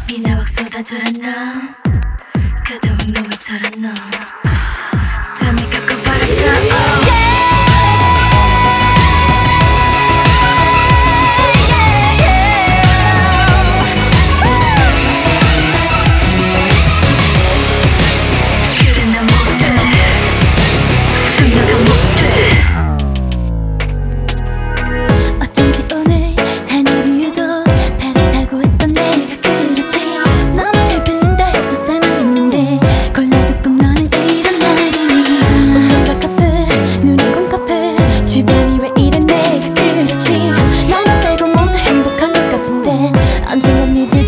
비나 막 쏟아져라 너 그다운 노을처럼 너 잠이 갖고 버렸다 그래 나 못돼 생각은 못돼 어쩐지 오늘 하늘이 유독 파랗다고 했었네. 그렇지 너무 잘 풀린다 해서 설명했는데 골라도 꼭 너는 이런 날이니 봄장과 커플 눈에 곤 커플 주변이 왜 이래 내가 그렇지 너만 빼고 모두 행복한 것 같은데 언젠간 니들